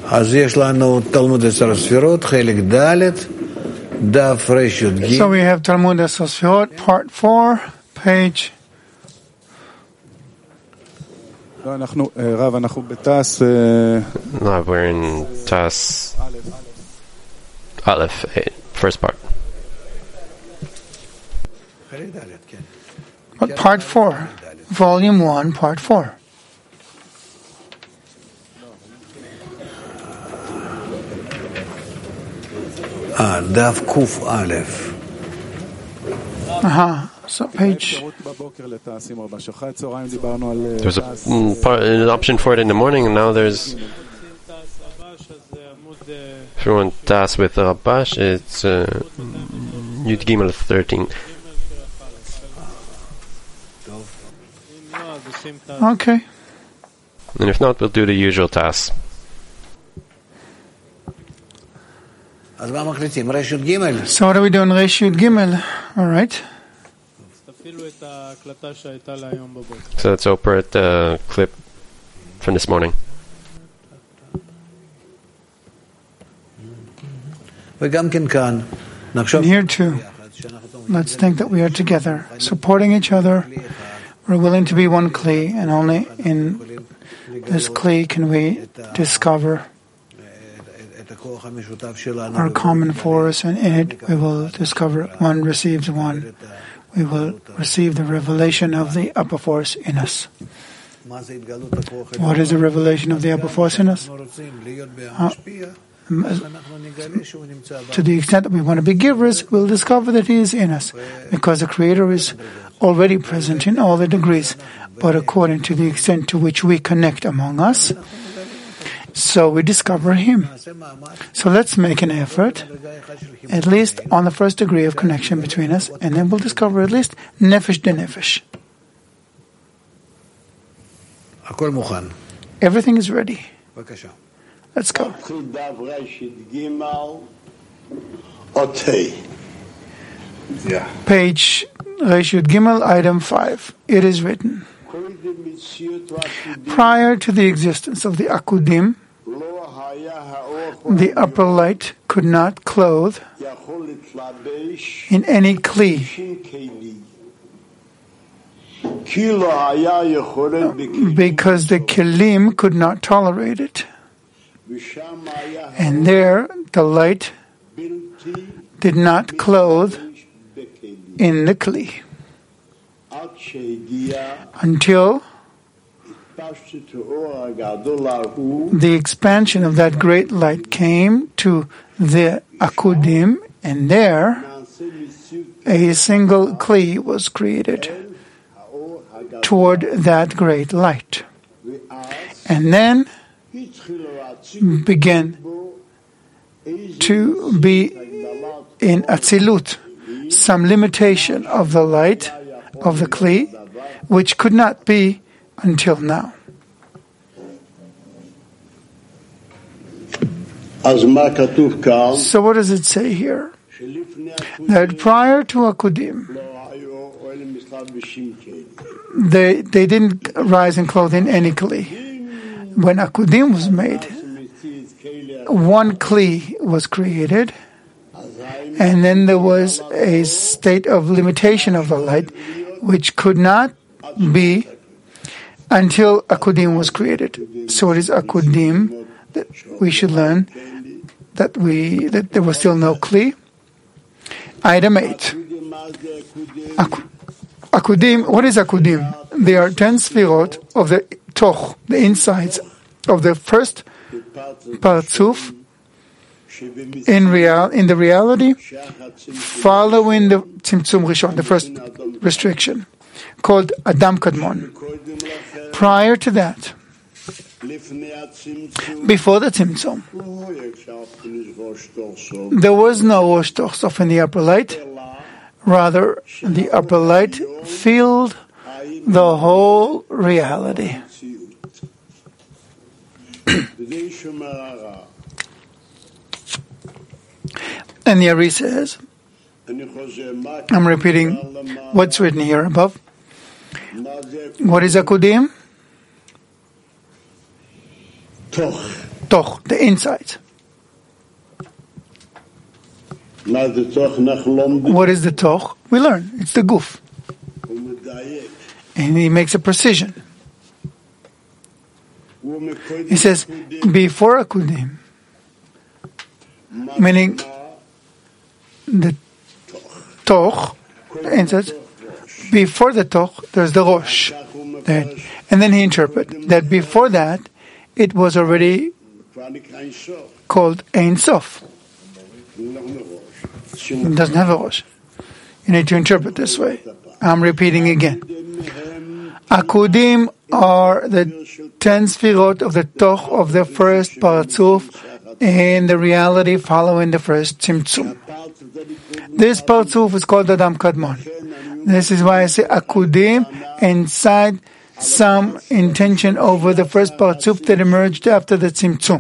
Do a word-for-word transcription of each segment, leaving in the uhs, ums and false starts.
אז יש לנו תלמוד עשר ספירות, חלק ד', דף ר"ג. So we have Talmud Esor Sfirot, part four, page. לא, אנחנו, רב, אנחנו בתעש... No, we're in Tas Aleph, eight, first part. But part four, volume one, part four. אה, דף קוף א'. Aha, so page. There's a, mm, part, an option for it in the morning, and now there's... If you want Tas with Rabash, it's uh, Yud Gimel thirteen. Okay. And if not, we'll do the usual Tas. אז מה מחליטים? ר' י"ג? So what are we doing? Resh Yud Gimel. All right. So let's open it, the clip from this morning. וגם כן כאן, And נחשוב... here too, let's think that we are together, supporting each other. We're willing to be one Kli, and only in this Kli can we discover our common force, and in it we will discover one receives one. We will receive the revelation of the upper force in us. What is the revelation of the upper force in us? Uh, to the extent that we want to be givers, we'll discover that He is in us, because the Creator is already present in all the degrees, but according to the extent to which we connect among us, so we discover Him. So let's make an effort, at least on the first degree of connection between us, and then we'll discover at least nefesh de nefesh. הכל מוכן. Everything is ready. בבקשה. Let's go. Page Resh Yud Gimel, item five. It is written, prior to the existence of the Akudim, the upper light could not clothe in any Kli, because the Kelim could not tolerate it. And there the light did not clothe in the Kli until the expansion of that great light came to the Akudim, and there a single Kli was created toward that great light. And then began to be in Atzilut some limitation of the light of the Kli, which could not be until now. So what does it say here? That prior to Akudim, they, they didn't rise in clothing any Kli. When Akudim was made, one Kli was created, and then there was a state of limitation of the light, which could not be until Akudim was created. So it is Akudim that we should learn that we that there was still no Kli. Item eight. Ak- Akudim. What is Akudim? They are ten sfirot of the toch, the insides of the first partzuf. In real, in the reality, following the Tzimtzum Rishon, the first restriction, called Adam Kadmon. Prior to that, before the Tzimtzum, there was no Rosh Toch Sof in the upper light. Rather, the upper light filled the whole reality. And the Ari says, I'm repeating what's written here above. What is Akudim? toch, the inside. What is the toch? We learn. It's the guf. And he makes a precision. He says, before akudim, meaning the toch, the inside, before the toch, there's the rosh. That, and then he interprets that before that, it was already called Ein Sof. It doesn't have a rosh. You need to interpret this way. I'm repeating again. Akudim are the ten sfirot of the toch of the first parzuf in the reality following the first tzimtzum. This parzuf is called Adam Kadmon. This is why I say akudim inside some intention over the first parzuf that emerged after the tzimtzum.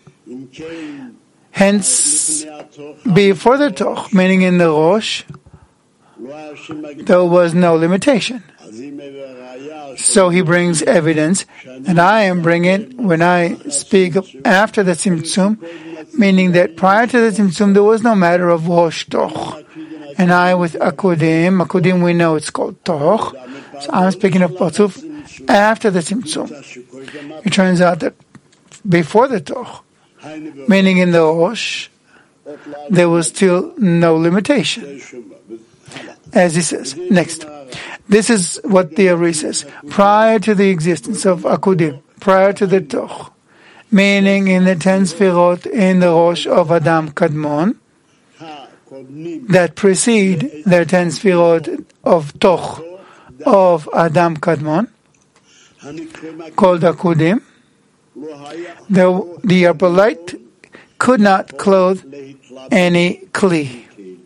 Hence, before the toch, meaning in the rosh, there was no limitation. So he brings evidence, and I am bringing when I speak after the tzimtzum, meaning that prior to the tzimtzum there was no matter of rosh toch. And I with akudim, akudim we know it's called toch. So I'm speaking of parzuf after the tzimtzum. It turns out that before the toch, meaning in the rosh, there was still no limitation. As he says, next. This is what the Ari says. Prior to the existence of akudim, prior to the toch, meaning in the ten sfirot in the rosh of Adam Kadmon, that precede the ten sfirot of toch of Adam Kadmon, called akudim, the, the upper light could not clothe any kli.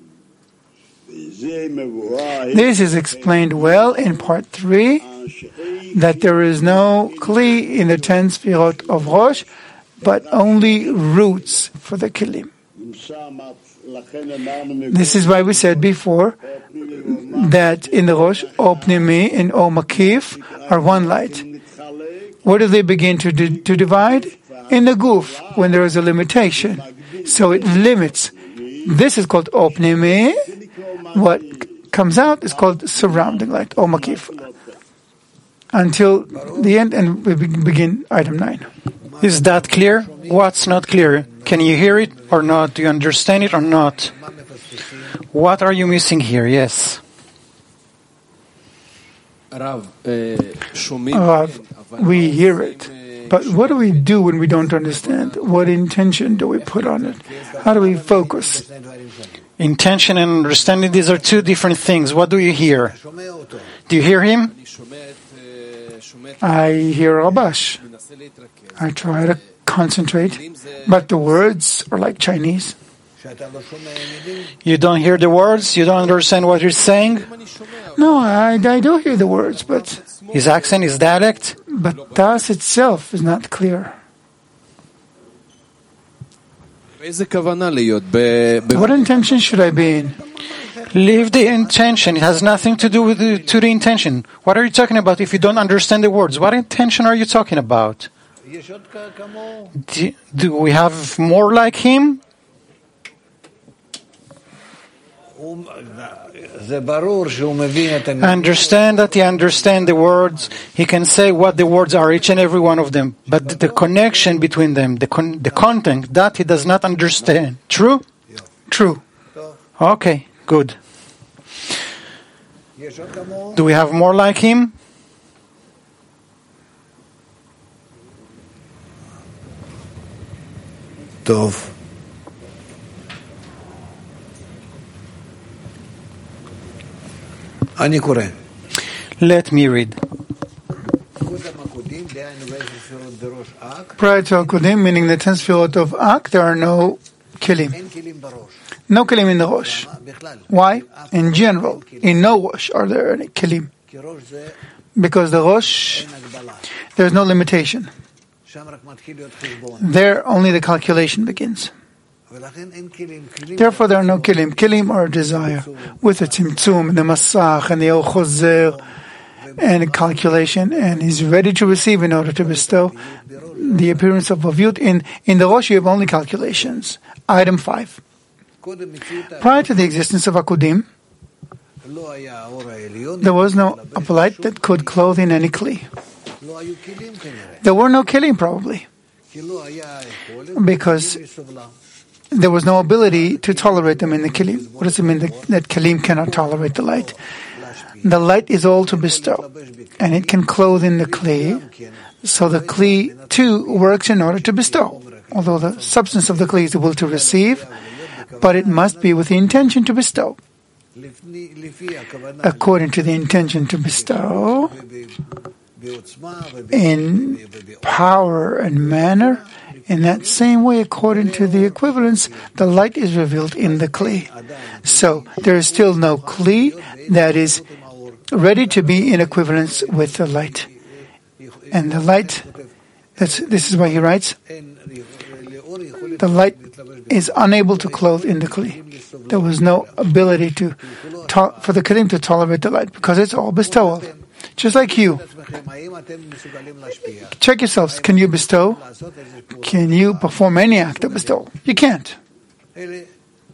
This is explained well in part three, that there is no kli in the ten sfirot of Rosh, but only roots for the kilim. This is why we said before that in the Rosh, O Pnimi and O Makif are one light. Where do they begin to, di- to divide? In the guf, when there is a limitation. So it limits. This is called O Pnimi. What comes out is called surrounding light, O Makif. Until the end, and we begin item nine. Is that clear? What's not clear? Can you hear it or not? Do you understand it or not? What are you missing here? Yes. Rav, we hear it. But what do we do when we don't understand? What intention do we put on it? How do we focus? Intention and understanding, these are two different things. What do you hear? Do you hear him? I hear Rabash. I try to concentrate, but the words are like Chinese. You don't hear the words? You don't understand what he's saying? No, I, I do hear the words, but... His accent, his dialect? But Das itself is not clear. What intention should I be in? Leave the intention. It has nothing to do with the, to the intention. What are you talking about if you don't understand the words? What intention are you talking about? Do, do we have more like him? Understand that he understands the words. He can say what the words are, each and every one of them. But the, the connection between them, the con- the content, that he does not understand. True? True. Okay, good. Do we have more like him? Tov. אני קורא. Let me read. Prior to Akudim, meaning the ten sfirot of Ak, there are no kilim. No kilim in the Rosh. Why? In general, in no Rosh are there any kilim. Because the Rosh, there is no limitation. There only the calculation begins. Therefore, there are no kilim. Kilim are desire. With the tzimtzum, and the masach, and the el chozer, and a calculation, and he's ready to receive in order to bestow the appearance of Avyut. In, in the Rosh, you have only calculations. Item five. Prior to the existence of Akudim, there was no light that could clothe in any kli. There were no kelim, probably, because there was no ability to tolerate them in the kelim. What does it mean that, that kelim cannot tolerate the light? The light is all to bestow, and it can clothe in the kli, so the kli too works in order to bestow. Although the substance of the kli is the will to receive, but it must be with the intention to bestow. According to the intention to bestow, in power and manner, in that same way, according to the equivalence, the light is revealed in the kli. So there is still no kli that is ready to be in equivalence with the light. And the light, that's, this is why he writes, the light is unable to clothe in the kli. There was no ability to, to for the kelim to tolerate the light, because it's all bestowal. Just like you. Check yourselves. Can you bestow? Can you perform any act of bestowal? You can't. There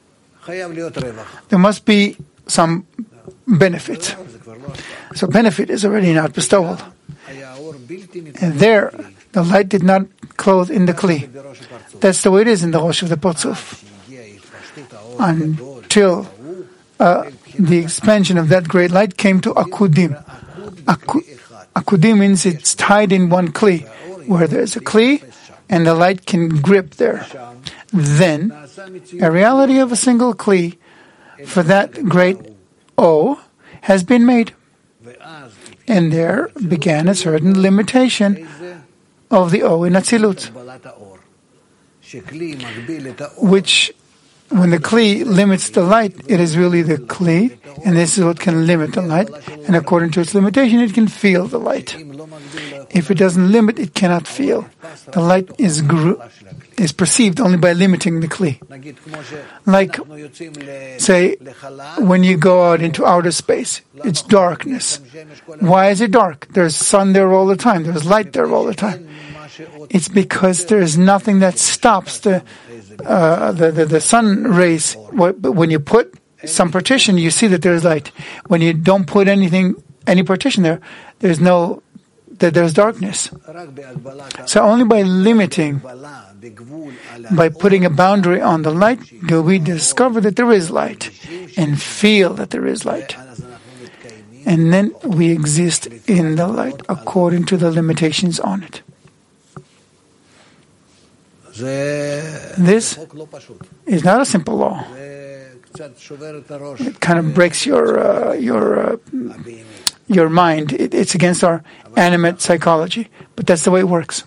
must be some benefit. So benefit is already not bestowal. And there, the light did not clothe in the kli. That's the way it is in the Rosh of the Potzuf. Until uh, the expansion of that great light came to Akudim. Aku, akudim means it's tied in one kli, where there's a kli and the light can grip there. Then, a reality of a single kli for that great O has been made. And there began a certain limitation of the O in Atzilut, which, when the kli limits the light, it is really the kli, and this is what can limit the light, and according to its limitation, it can feel the light. If it doesn't limit, it cannot feel. The light is gr- is perceived only by limiting the kli. Like, say, when you go out into outer space, it's darkness. Why is it dark? There's sun there all the time. There's light there all the time. It's because there is nothing that stops the uh, the, the the sun rays. When you put some partition, you see that there's light. When you don't put anything, any partition there, there's no that there's darkness. So only by limiting, by putting a boundary on the light, do we discover that there is light and feel that there is light. And then we exist in the light according to the limitations on it. This is not a simple law. It kind of breaks your uh, your uh, your mind. It, it's against our animate psychology, but that's the way it works.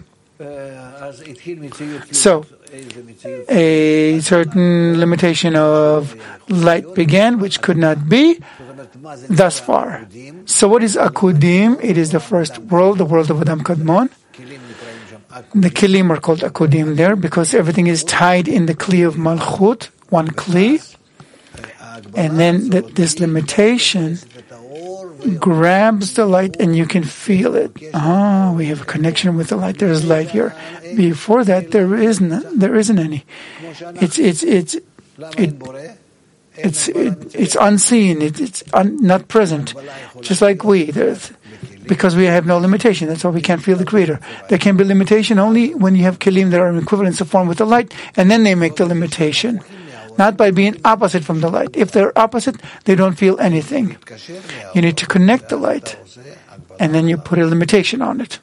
So, a certain limitation of light began, which could not be thus far. So, what is Akudim? It is the first world, the world of Adam Kadmon. The Kelim are called Akudim there because everything is tied in the Kli of Malchut, one Kli. And then the, this limitation grabs the light and you can feel it. Ah, we have a connection with the light. There's light here. Before that, there isn't. There isn't any. It's it's it's it, it's it, it's unseen. It, it's un, not present. Just like we, there's, because we have no limitation. That's why we can't feel the Creator. There can be limitation only when you have kelim that are in equivalence of form with the light, and then they make the limitation. Not by being opposite from the light. If they're opposite, they don't feel anything. You need to connect the light, and then you put a limitation on it.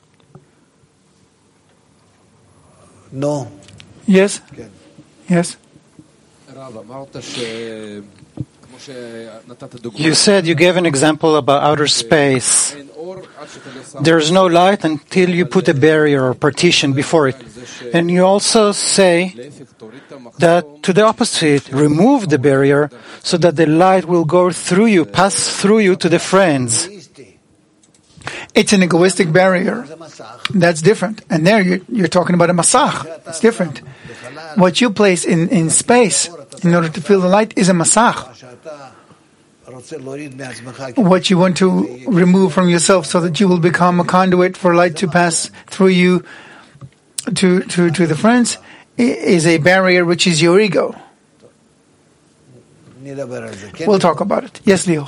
No. Yes? Yes? You said, you gave an example about outer space. There's no light until you put a barrier or partition before it. And you also say that to the opposite, remove the barrier so that the light will go through you, pass through you to the friends. It's an egoistic barrier. That's different. And there you're, you're talking about a masach. It's different. What you place in, in space in order to feel the light is a masach. what you want to remove from yourself so that you will become a conduit for light to pass through you to, to, to the friends, is a barrier which is your ego. We'll talk about it. Yes, Leo.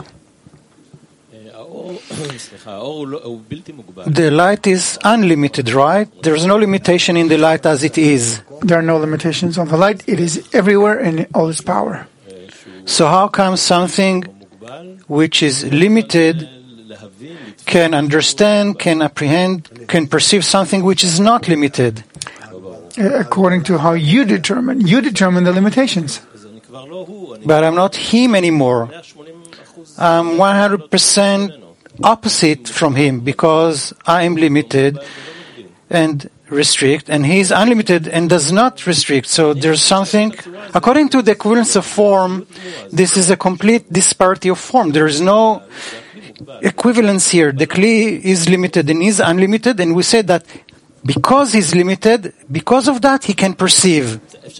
The light is unlimited, right? There's no limitation in the light as it is. There are no limitations on the light. It is everywhere in all its power. So how come something which is limited can understand, can apprehend, can perceive something which is not limited? According to how you determine. You determine the limitations. But I'm not him anymore. I'm one hundred percent opposite from him because I am limited and restrict, and he is unlimited and does not restrict. So there's something, according to the equivalence of form, this is a complete disparity of form. There is no equivalence here. The Kli is limited and is unlimited, and we say that because he's limited, because of that he can perceive.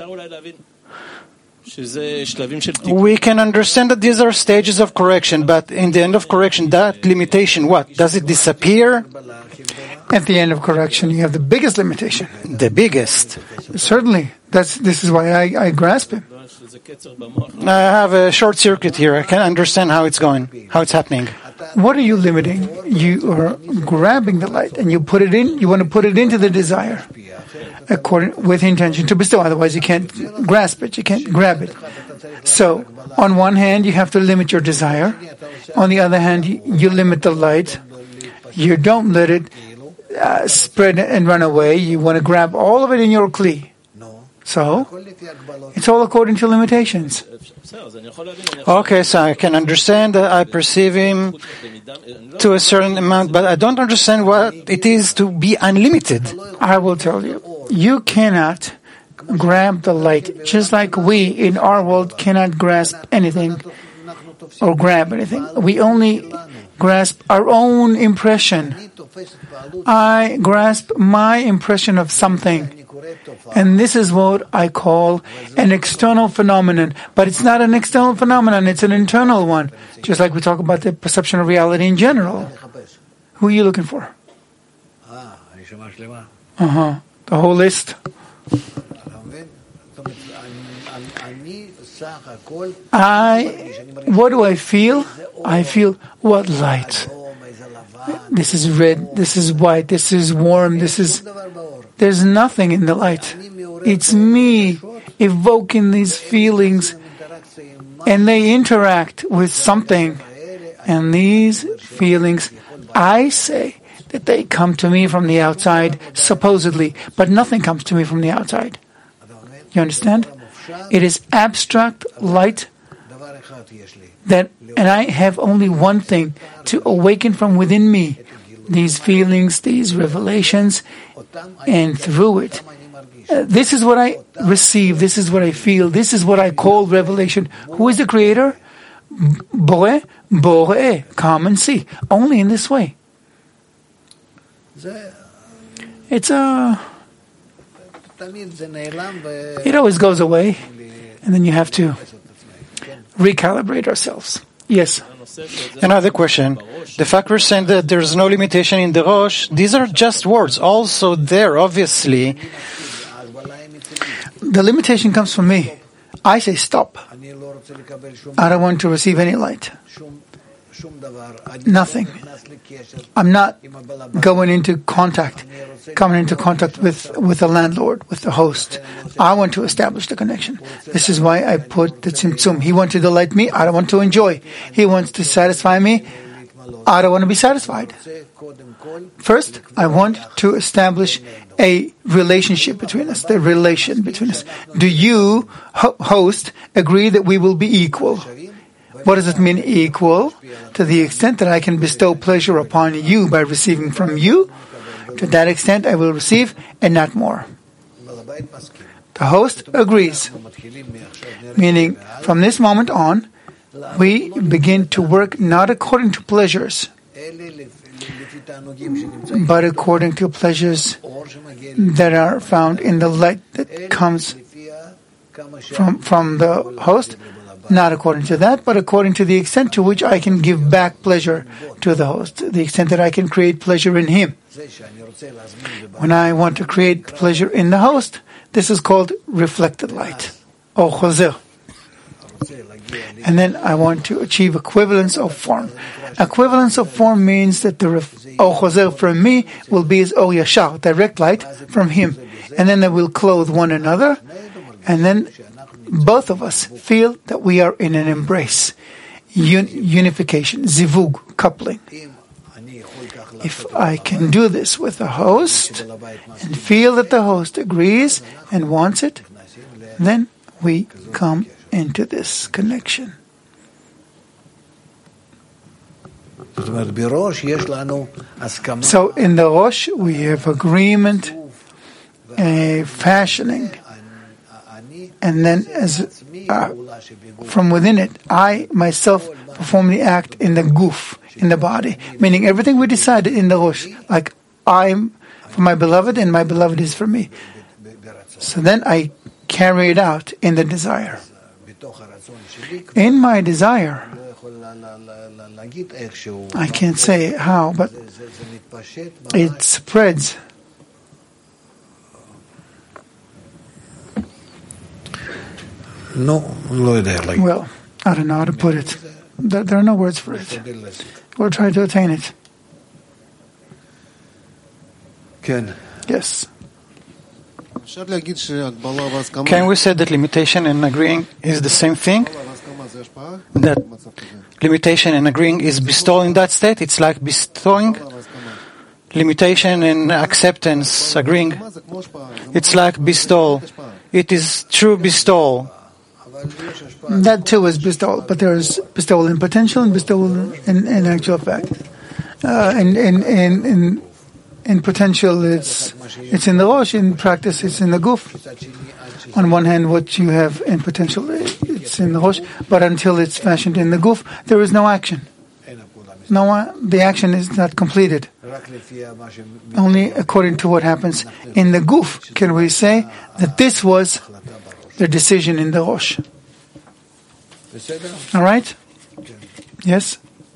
We can understand that these are stages of correction, but in the end of correction, that limitation, what? Does it disappear? At the end of correction, you have the biggest limitation. The biggest. Certainly. That's. This is why I, I grasp him. I have a short circuit here. I can't understand how it's going, how it's happening. What are you limiting? You are grabbing the light and you put it in, you want to put it into the desire. According, with intention to bestow, otherwise you can't grasp it, you can't grab it. So, on one hand, you have to limit your desire. On the other hand, you, you limit the light. You don't let it uh, spread and run away. You want to grab all of it in your Kli. So, it's all according to limitations. Okay, so I can understand that I perceive him to a certain amount, but I don't understand what it is to be unlimited. I will tell you. You cannot grab the light, just like we in our world cannot grasp anything or grab anything. We only grasp our own impression. I grasp my impression of something. And this is what I call an external phenomenon. But it's not an external phenomenon, it's an internal one. Just like we talk about the perception of reality in general. Who are you looking for? Uh-huh. The whole list. I, what do I feel? I feel what light. This is red, this is white, this is warm, this is... There's nothing in the light. It's me evoking these feelings, and they interact with something. And these feelings, I say that they come to me from the outside, supposedly, but nothing comes to me from the outside. You understand? It is abstract light that, and I have only one thing to awaken from within me. These feelings, these revelations, and through it, uh, this is what I receive, this is what I feel, this is what I call revelation. Who is the creator? Boreh, Boreh, come and see. Only in this way. It's a... It always goes away, and then you have to recalibrate ourselves. Yes. Another question. The fact we're saying that there's no limitation in the Rosh, these are just words. Also there, obviously. The limitation comes from me. I say stop. I don't want to receive any light. Nothing. I'm not going into contact, coming into contact with, with the landlord, with the host. I want to establish the connection. This is why I put the tzimtzum. He wants to delight me, I don't want to enjoy. He wants to satisfy me, I don't want to be satisfied. First, I want to establish a relationship between us, the relation between us. Do you, ho- host, agree that we will be equal? What does it mean, equal? To the extent that I can bestow pleasure upon you by receiving from you, to that extent I will receive, and not more. The host agrees. Meaning, from this moment on, we begin to work not according to pleasures, but according to pleasures that are found in the light that comes from, from the host, not according to that, but according to the extent to which I can give back pleasure to the host, the extent that I can create pleasure in him. When I want to create pleasure in the host, this is called reflected light, or chozer. And then I want to achieve equivalence of form. Equivalence of form means that the ref- or chozer from me will be as or yashar, direct light from him. And then they will clothe one another, and then both of us feel that we are in an embrace, un- unification, zivug, coupling. If I can do this with the host and feel that the host agrees and wants it, then we come into this connection. So in the Rosh we have agreement, a fashioning, and then as uh, from within it, I myself perform the act in the guf, in the body, meaning everything we decided in the Rosh, like I'm for my beloved and my beloved is for me. So then I carry it out in the desire. In my desire, I can't say how, but it spreads. No, well, I don't know how to put it. There, there are no words for it. We'll try to attain it. Yes. Can we say that limitation and agreeing is the same thing? That limitation and agreeing is bestowing in that state? It's like bestowing. Limitation and acceptance, agreeing. It's like bestowal. It is true bestowal. That too is bestowal, but there is bestowal in potential and bestowal in, in actual fact. Uh, in, in, in, in, in potential, it's it's in the Rosh. In practice, it's in the Guf. On one hand, what you have in potential, it's in the Rosh, but until it's fashioned in the Guf, there is no action. No, uh, the action is not completed. Only according to what happens in the Guf can we say that this was the decision in the Rosh. All right? Yes?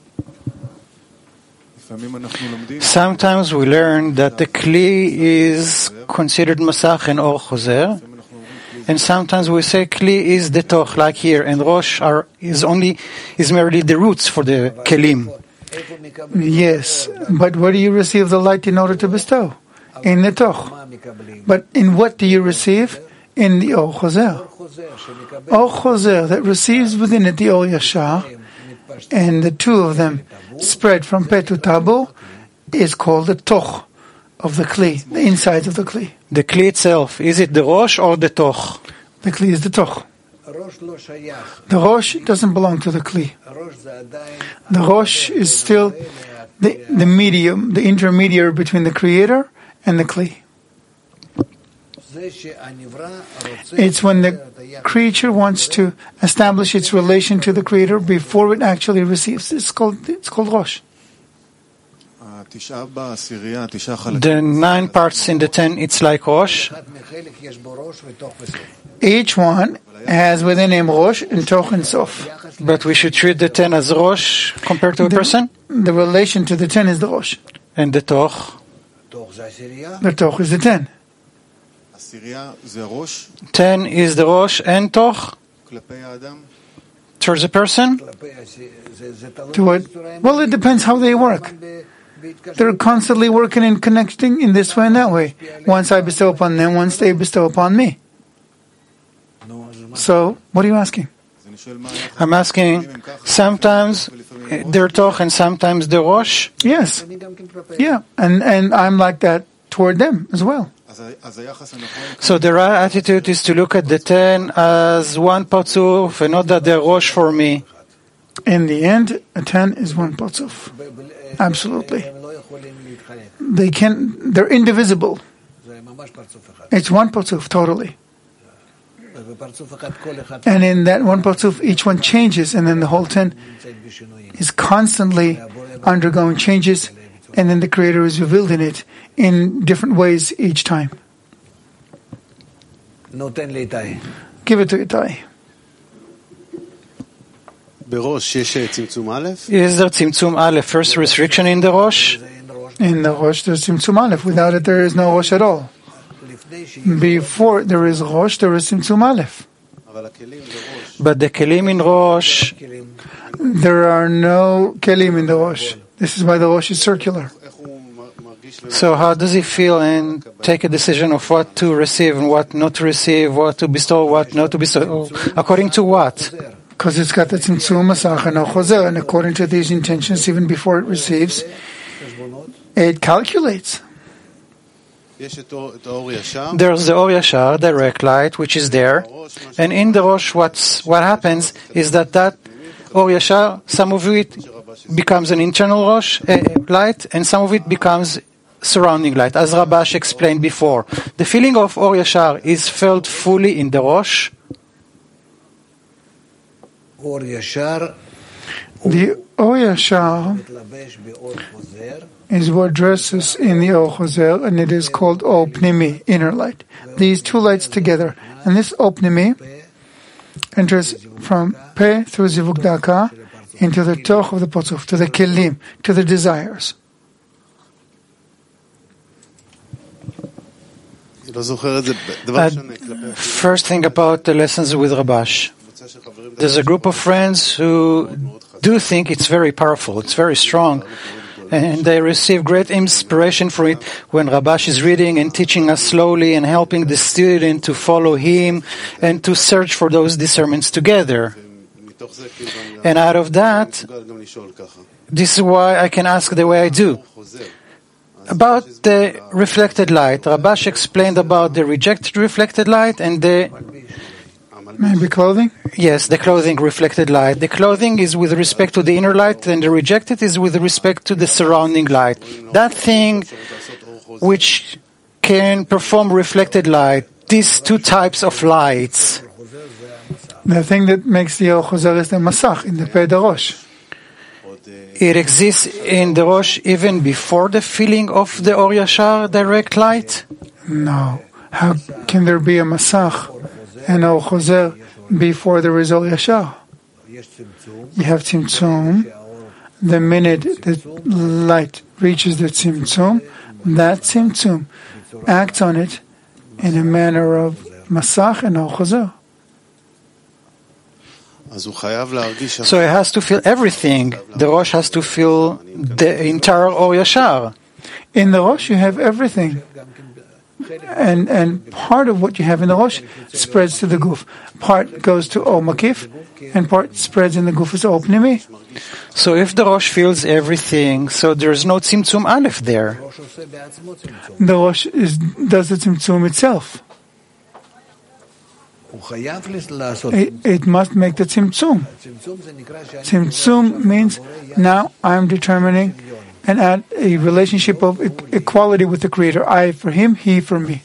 Sometimes we learn that the Kli is considered Masach and Or Chozer, and sometimes we say Kli is the Toch, like here, and Rosh are, is only is merely the roots for the Kelim. Yes, but where do you receive the light in order to bestow? In the Toch. But in what do you receive? In the Or Chozer. Or Chozer that receives within it the Or Yashar, and the two of them spread from Peh to Tabu, is called the Toch of the Kli, the insides of the Kli. The Kli itself, is it the Rosh or the Toch? The Kli is the Toch. The Rosh doesn't belong to the Kli. The Rosh is still the, the medium, the intermediary between the Creator and the Kli. It's when the creature wants to establish its relation to the Creator before it actually receives. It's called it's called Rosh. The nine parts in the ten, it's like Rosh. Each one has within him Rosh and Toch and Sof. But we should treat the ten as Rosh compared to a the, person? The relation to the ten is the Rosh. And the Toch? The Toch is the ten. Ten is the Rosh and Toch? Towards a person? To what? Well, it depends how they work. They're constantly working and connecting in this way and that way. Once I bestow upon them, once they bestow upon me. So, what are you asking? I'm asking, sometimes they're Toch and sometimes they're Rosh? Yes. Yeah, and, and I'm like that toward them as well. So the right attitude is to look at the ten as one Patzuf and not that they're Rosh for me. In the end, a ten is one Patzuf. Absolutely. They can, they're indivisible. It's one Patzuf, totally. And in that one Patzuf, each one changes, and then the whole ten is constantly undergoing changes, and then the Creator is revealed in it in different ways each time. Give it to Itai. בראש יש צמצום א'? Is there Tzimtzum Aleph, first restriction in the Rosh? In the Rosh, there's Tzimtzum Aleph. Without it, there is no Rosh at all. Before there is Rosh, there is Tzimtzum Aleph. But the Kelim in Rosh, There are no Kelim in the Rosh. This is why the Rosh is circular. so how does he feel and take a decision of what to receive and what not to receive, what to bestow, what not to bestow? According to what? Because it's got the Tzimtzum, Masach, and Chozer. And according to these intentions, even before it receives, it calculates. יש את האור- את האור ישר, There's the Or Yashar, direct light, which is there. And in the Rosh, what's, what happens is that that Or Yashar, some of it becomes an internal Rosh uh, light, and some of it becomes surrounding light, as Rabash explained before. The feeling of Or Yashar is felt fully in the Rosh. אור ישר The Or Yashar מתלבש באור חוזר, is what dresses in the Or Chozer, and it is called O Pnimi, inner light. These two lights together. And this O Pnimi enters from Peh through Zivuk Daka into the Toch of the Potzuf, to the Kelim, to the desires. אני לא זוכר את זה, דבר Uh, שונה כלפי First thing about the lessons with Rabash. הקבוצה של חברים. There's a group of friends who do think it's very powerful, it's very strong, and they receive great inspiration from it when Rabash is reading and teaching us slowly and helping the student to follow him and to search for those discernments together. מתוך זה כאילו אני And out of that, מסוגל גם לשאול ככה. this is why I can ask the way I do. חוזר. About the reflected light, Rabash explained about the rejected reflected light and the Maybe clothing? Yes, the clothing reflected light. The clothing is with respect to the inner light, and the rejected is with respect to the surrounding light. That thing which can perform reflected light, these two types of lights, The thing that makes the Or Chozer is the Masach, in the Peh Rosh. it exists in the Rosh even before the feeling of the Or Yashar direct light? No. How can there be a Masach and Or Chozer before there is Or Yashar? יש צמצום, You have Tzimtzum. The minute the light reaches the Tzimtzum, that Tzimtzum acts on it in a manner of Masach and Or Chozer. אז הוא חייב להרגיש So it has to feel everything. The Rosh has to feel the entire Or Yashar. In the Rosh, you have everything. And and part of what you have in the Rosh spreads to the Guf. Part goes to O Makif, and part spreads in the Guf as O Pnimi. So if the Rosh feels everything, so there's no Tzimtzum Aleph there. ראש עושה בעצמו צמצום. The Rosh is, does the Tzimtzum itself. הוא חייב לעשות It, it must make the Tzimtzum. צמצום, זה נקרא שאני... Tzimtzum means now I'm determining and add a relationship of e- equality with the Creator. I for him, he for me.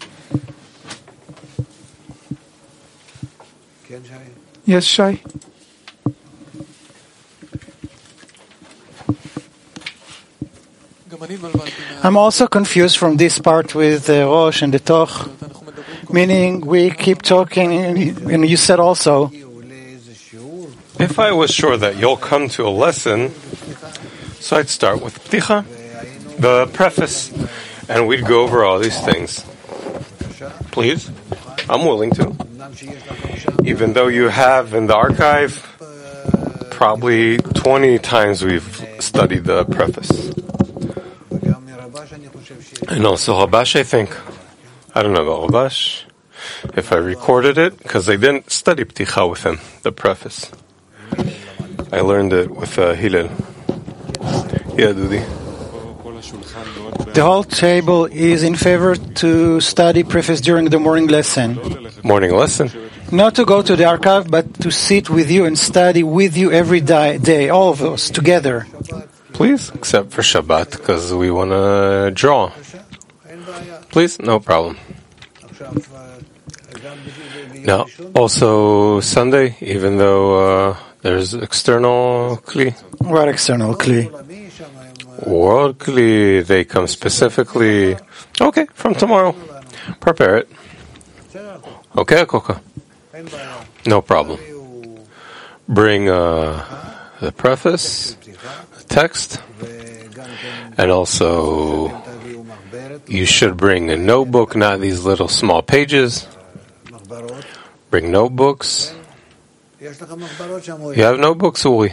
כן, שי? Yes, Shai? I'm also confused from this part with the Rosh and the Toch, meaning we keep talking, and and you said also, הוא לאיזה שיעור, If I was sure that you'll come to a lesson, so I'd start with Pticha, the preface, and we'd go over all these things. Please? I'm willing to. אמנם שיש לך עכשיו, Even though you have in the archive, probably twenty times we've studied the preface. וגם מרבש אני חושב ש... And also Rabash, I think. I don't know about Rabash, if I recorded it, because I didn't study Pticha with him, the preface. I learned it with uh, Hillel. Yeah, Dudi. the whole table is in favor to study preface during the morning lesson. Morning lesson. Not to go to the archive, but to sit with you and study with you every day, day all of us together. Please, except for Shabbat, because we want to draw. אין בעיה. Please, no problem. עכשיו, גם ביום Now, ראשון, also Sunday, even though uh, there's external Kli. What external Kli? עולמי שם הם... World Kli, they come specifically. Okay, from tomorrow. Prepare it. Okay, Koka. אין בעיה. No problem. הוא... Bring uh, the preface, the text, and also you should bring a notebook, not these little small pages. Bring notebooks. You have notebooks, Uri?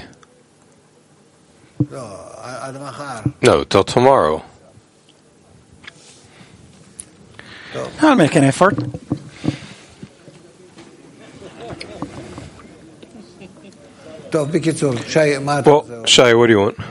No, till tomorrow. I'll make an effort. Well, Shai, what do you want?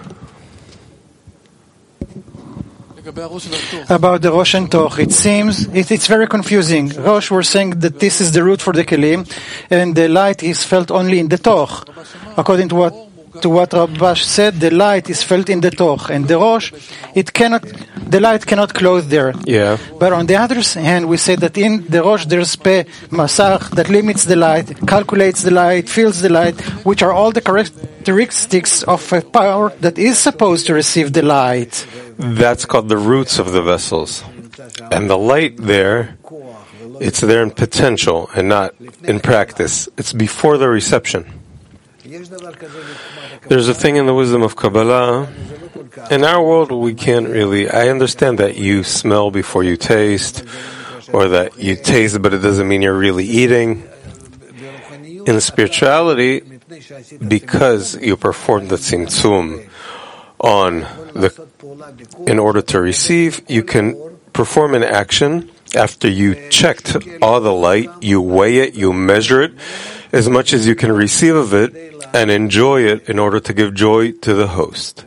About the Rosh and Toch, it seems it, it's very confusing. Rosh were saying that this is the root for the kelim, and the light is felt only in the Toch. According to what to what Rabash said, the light is felt in the Toch, and the Rosh, it cannot, the light cannot close there. Yeah. But on the other hand, we say that in the Rosh there's Pe Masach that limits the light, calculates the light, feels the light, which are all the characteristics of a power that is supposed to receive the light. That's called the roots of the vessels. And the light there, it's there in potential and not in practice. It's before the reception. There's a thing in the wisdom of Kabbalah. In our world, we can't really... I understand that you smell before you taste, or that you taste, but it doesn't mean you're really eating. In spirituality, because you perform the tzimtzum on the, in order to receive, you can perform an action after you checked all the light, you weigh it, you measure it, as much as you can receive of it, and enjoy it in order to give joy to the host.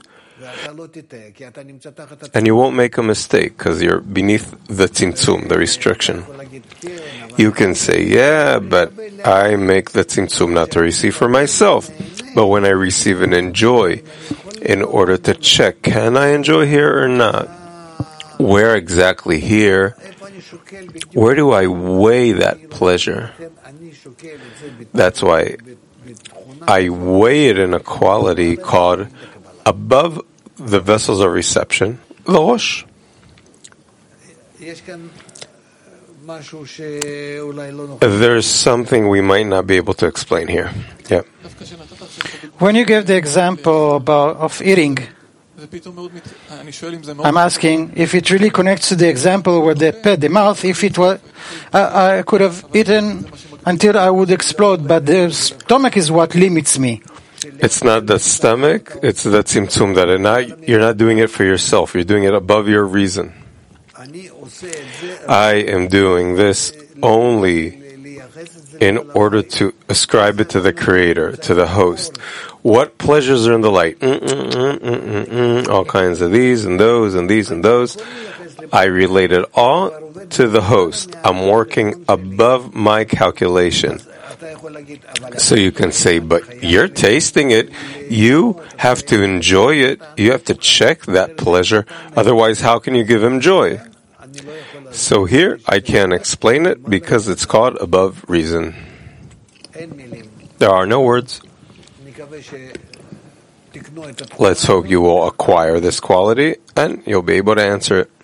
And you won't make a mistake because you're beneath the tzimtzum, the restriction. You can say, yeah, but I make the tzimtzum not to receive for myself. But when I receive and enjoy, in order to check, can I enjoy here or not? Where exactly here? Where do I weigh that pleasure? That's why I weigh it in a quality called above the vessels of reception, the Rosh. There's something we might not be able to explain here. Yeah. When you gave the example about of eating, I'm asking if it really connects to the example where the pet, the mouth, if it was, I, I could have eaten until I would explode, but the stomach is what limits me. It's not the stomach, it's the tzimtzum that it not, you're not doing it for yourself, you're doing it above your reason. I am doing this only in order to ascribe it to the Creator, to the host. What pleasures are in the light? Mm, mm, mm, mm, mm, mm, all kinds of these and those and these and those. I relate it all to the host. I'm working above my calculation. So you can say, but you're tasting it. You have to enjoy it. You have to check that pleasure. Otherwise, how can you give him joy? So here, I can't explain it because it's called above reason. There are no words. Let's hope you will acquire this quality and you'll be able to answer it.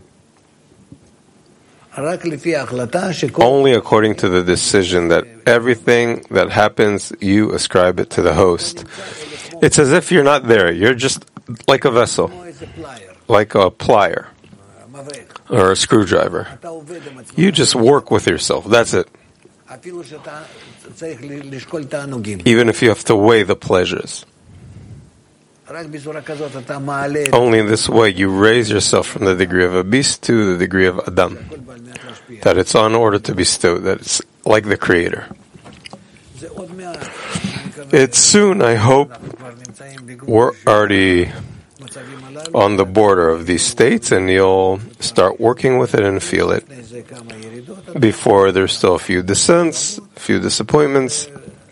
Only according to the decision that everything that happens, you ascribe it to the host. It's as if you're not there. You're just like a vessel, like a plier or a screwdriver. You just work with yourself. That's it. Even if you have to weigh the pleasures. Only in this way you raise yourself from the degree of a beast to the degree of Adam. That it's on order to bestow, that it's like the Creator. It's soon, I hope, we're already on the border of these states and you'll start working with it and feel it. Before there's still a few descents, a few disappointments.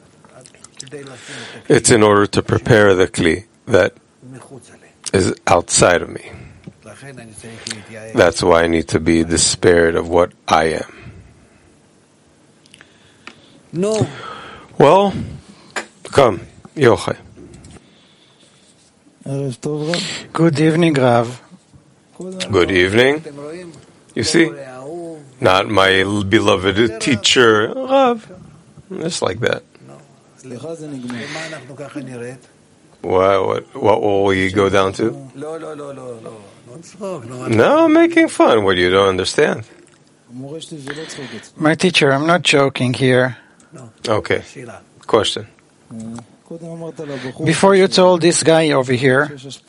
It's in order to prepare the Kli that is outside of me. That's why I need to be the spirit of what I am. No. Well, come, Yochai. Good evening, Rav. Good evening. You see, not my beloved teacher, Rav. Just like that. What, what, what will we go down to? No, I'm making fun. What, you don't understand? My teacher, I'm not joking here. Okay. Question. Before you told this guy over here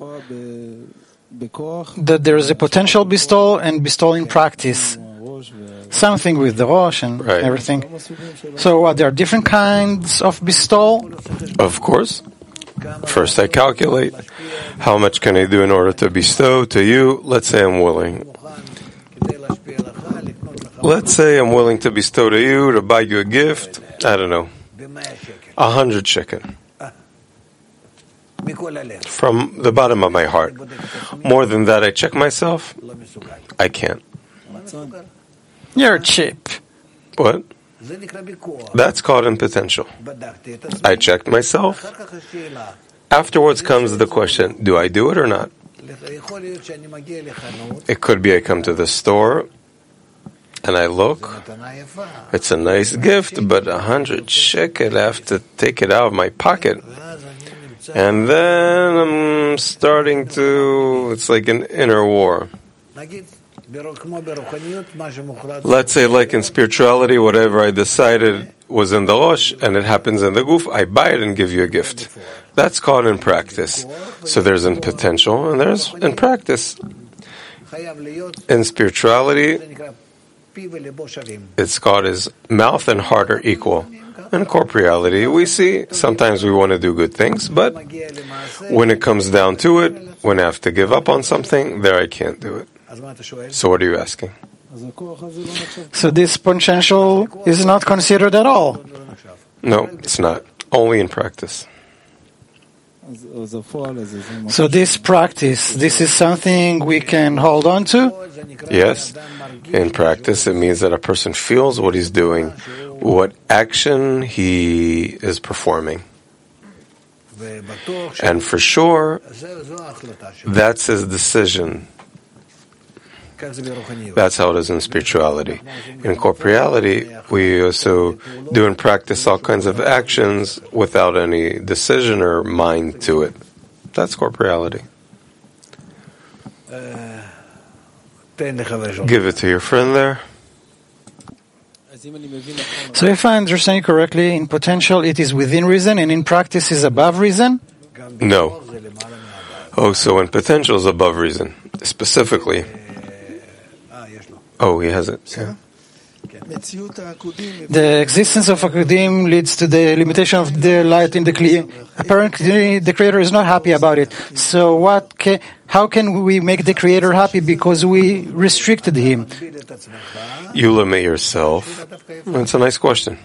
that there is a potential bestowal and bestowal in practice. Something with the Rosh and Right. everything. So what, there are different kinds of bestowal? Of course. First, I calculate how much can I do in order to bestow to you. Let's say I'm willing. Let's say I'm willing to bestow to you, to buy you a gift. I don't know, a hundred shekel. From the bottom of my heart. More than that, I check myself. I can't. You're cheap. What? That's called impotential. I checked myself. Afterwards comes the question, do I do it or not? It could be I come to the store and I look. It's a nice gift, but a hundred shekel, I have to take it out of my pocket. And then I'm starting to, it's like an inner war. Let's say like in spirituality, whatever I decided was in the Rosh and it happens in the Guf, I buy it and give you a gift. That's called in practice. So there's in potential and there's in practice. In spirituality, it's called as mouth and heart are equal. In corporeality, we see sometimes we want to do good things, but when it comes down to it, when I have to give up on something, there I can't do it. So what are you asking? So this potential is not considered at all. No, it's not. Only in practice. So this practice, this is something we can hold on to? Yes. In practice, it means that a person feels what he's doing, what action he is performing. And for sure, that's his decision. That's how it is in spirituality. In corporeality, we also do and practice all kinds of actions without any decision or mind to it. That's corporeality. Give it to your friend there. So if I understand correctly, in potential it is within reason and in practice is above reason? No. Oh, so in potential is above reason. Specifically. Oh, he has it. Yeah. The existence of Akudim leads to the limitation of the light in the Kli. Apparently, the Creator is not happy about it. So, what? Can, how can we make the Creator happy? Because we restricted him. You limit yourself. That's a nice question.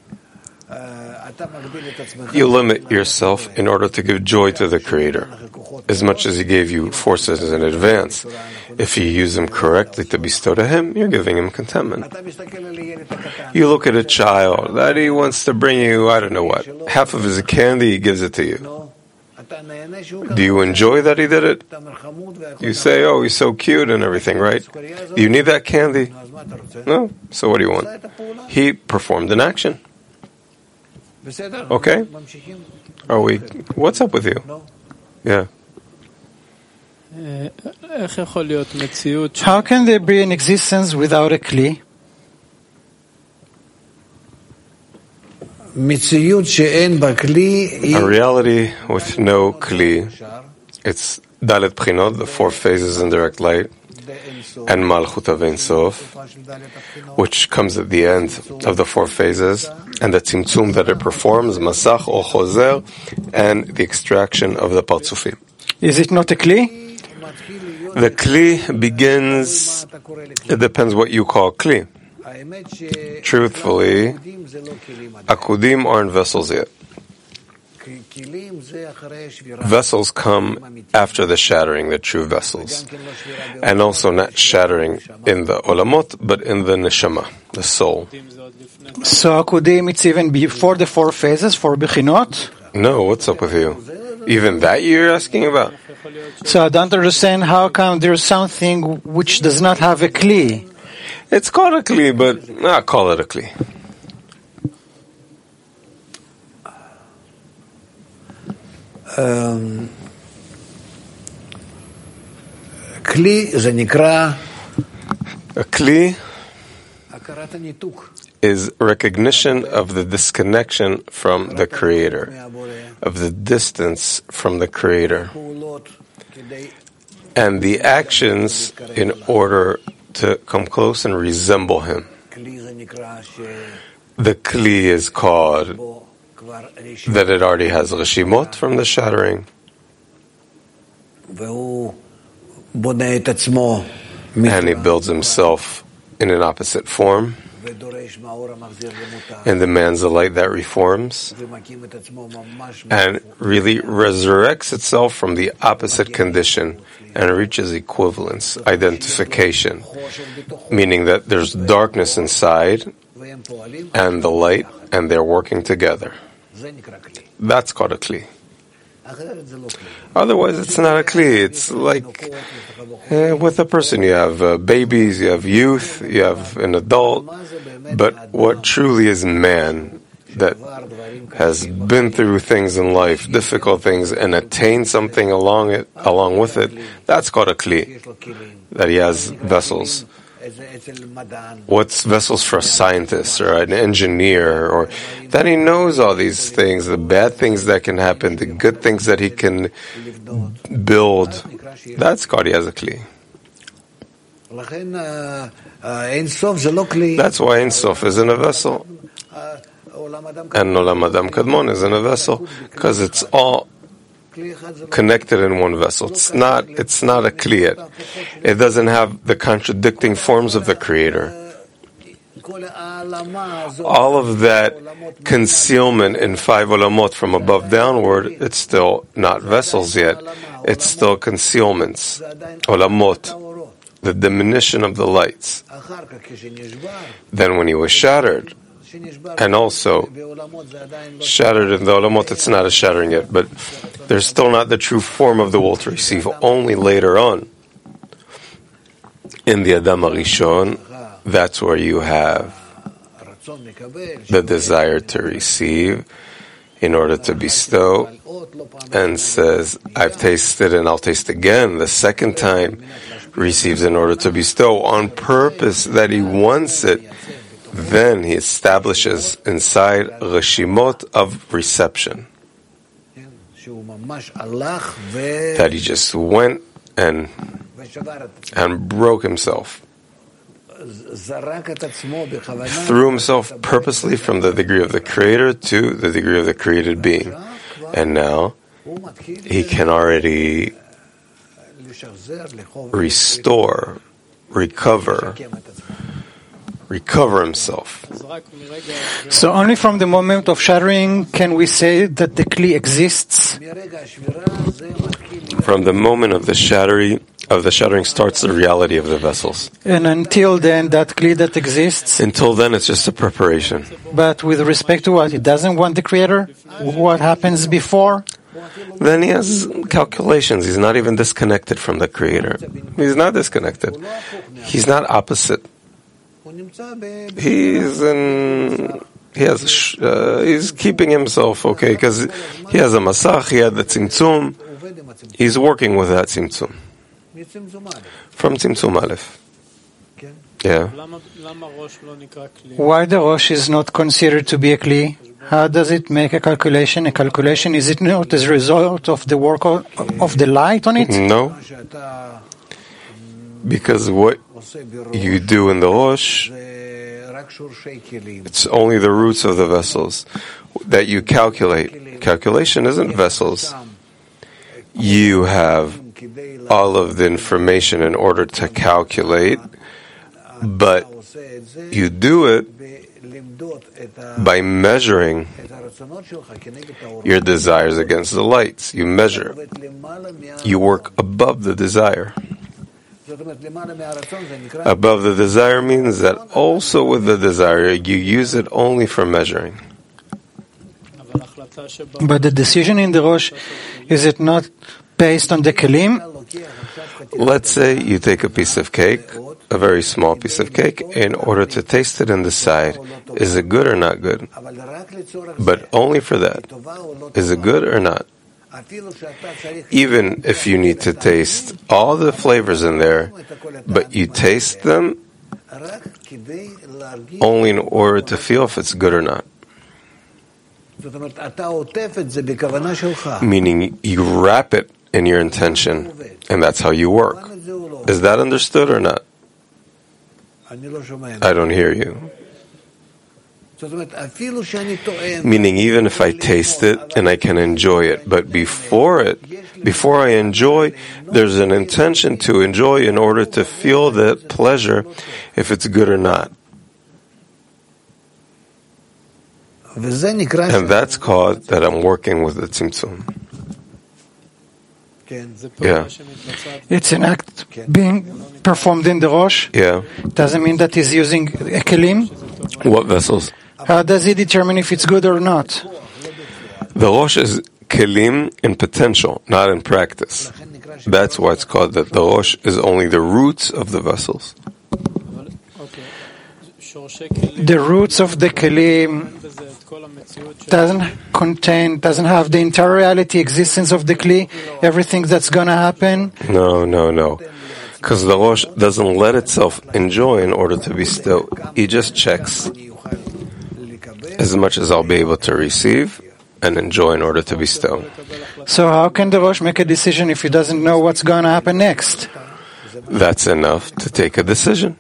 You limit yourself in order to give joy to the Creator, as much as He gave you forces in advance. If you use them correctly to bestow to Him, you're giving Him contentment. You look at a child that he wants to bring you, I don't know what, half of his candy, he gives it to you. Do you enjoy that he did it? You say, oh, he's so cute and everything, right? Do you need that candy? No? So what do you want? He performed an action. Okay? Are we? What's up with you? Yeah. How can there be an existence without a Kli? A reality with no Kli. It's Dalet Pchinot, the four phases in direct light, and Malchut of Ein Sof, which comes at the end of the four phases, and the Tzimtzum that it performs, Masach or Chozer, and the extraction of the Partzufim. Is it not a Kli? The Kli begins, it depends what you call Kli. Truthfully, Akudim aren't vessels yet. Vessels come after the shattering, the true vessels. And also not shattering in the olamot, but in the neshama, the soul. So Akudim, it's even before the four phases, four Bechinot? No, what's up with you? Even that you're asking about? So I don't understand how come there's something which does not have a Kli. It's called a Kli, but I'll call it a Kli. אמ, כלי זה נקרא A kli הכרת הניתוק. is recognition of the disconnection from the Creator, of the distance from the Creator, פעולות כדי and the actions in order to come close and resemble Him. כלי זה נקרא The kli is called שבו כבר רשימה that it already has reshimot from the shattering, והוא בונה את עצמו and he builds himself in an opposite form ודורש מהאור המחזיר למותר and demands a light that reforms ומקים את עצמו ממש and really resurrects itself from the opposite condition and reaches equivalence, identification, meaning that there's darkness inside והם פועלים, and the light, and they're working together. זה נקרא כלי. That's called a kli. אחרת זה לא כלי. Otherwise, it's not a kli. It's like eh, with a person, you have uh, babies, you have youth, you have an adult, but what truly is man that has been through things in life, difficult things, and attained something along it, along with it, that's called a kli, יש לו כלים. that he has vessels. אצל- אצל מדען, What's vessels for a scientist or an engineer, or that he knows all these things, the bad things that can happen, the good things that he can build. That's called he has a kli. לכן אה, אה, אין סוף זה לא כלי. That's why Ein Sof is in a vessel, אה, עולם אדם and Olam Adam Kadmon is in a vessel, because it's all כלי אחד זה לא connected in one vessel. It's not. It's not a kli yet. It doesn't have the contradicting forms of the Creator. כל העלמה הזאת, All of that concealment in five olamot from above downward, it's still not vessels yet. It's still concealments, olamot, האורות. the diminution of the lights. אחר כך כשנשבר, Then when he was shattered, כשנשבר, and also בעולמות זה עדיין לא shattered in the olamot, it's not a shattering yet, but there's still not the true form of the will to receive. Only later on, in the Adam HaRishon, that's where you have רצון לקבל, the desire to receive in order to bestow, אות לא פעם and says, I've tasted and I'll taste again. The second time receives in order to bestow on purpose that he wants it. Then he establishes inside reshimot of reception, שהוא ממש הלך ו... that he just went and ושבר את עצמו. and broke himself, זרק את עצמו בכוונה. threw himself purposely from the degree of the Creator to the degree of the created being. And now הוא מתחיל he can already לשחזר, לחוב, restore, recover, לשקם את עצמו. recover himself. So only from the moment of shattering can we say that the kli exists. מרגע השבירה זה מתחיל From the moment of the shattering, of the shattering starts the reality of the vessels. And until then, that kli that exists. Until then, it's just a preparation. But with respect to what? It doesn't want the Creator? What happens before? Then he has calculations. He's not even disconnected from the Creator. He's not disconnected. He's not opposite. הוא נמצא ב... He's in. He has. a sh- Uh, he's keeping himself okay because he has a masach. He had the tzimtzum. עובד עם הצמצום. He's working with that tzimtzum מצמצום א', from tzimtzum aleph. כן? Yeah. Why the Rosh is not considered to be a kli? How does it make a calculation? A calculation, is it not as a result of the work of, of the light on it? No, מה שאתה because what עושה בראש you do in the rosh, זה רק שורשי כלים. it's only the roots of the vessels that you calculate. Calculation isn't vessels. You have כדי all of the information in order to calculate, but לעושה את זה you do it ולמדוד את ה- by measuring את הרצונות שלך כנגד האורות. your desires against the lights. You measure. עובד למעלה מה- You work above the desire. זאת אומרת, למעלה מהרצון זה נקרא Above the desire means that also with the desire, you use it only for measuring. But the decision in the Rosh, is it not based on the kelim? Let's say you take a piece of cake, a very small piece of cake, in order to taste it and decide, is it good or not good? אבל רק לצורך זה, But only for that. טובה או לא Is it טובה, good or not? Even if you need to taste all the flavors in there, but you taste them only in order to feel if it's good or not. Meaning you wrap it in your intention, and that's how you work. Is that understood or not? I don't hear you. Meaning even if I taste it and I can enjoy it, but before it, before I enjoy, there's an intention to enjoy in order to feel the pleasure if it's good or not. And that's called that I'm working with the tzimtzum. Yeah. It's an act being performed in the Rosh. Yeah. Doesn't mean that he's using a kelim. What vessels? How does he determine if it's good or not? The Rosh is kelim in potential, not in practice. That's why it's called that the Rosh is only the roots of the vessels. The roots of the kelim doesn't contain, doesn't have the entire reality, existence of the kli, everything that's going to happen. No, no, no. Because the Rosh doesn't let itself enjoy in order to be still. He just checks as much as I'll be able to receive and enjoy in order to be still. So how can the Rosh make a decision if he doesn't know what's going to happen next? That's enough to take a decision.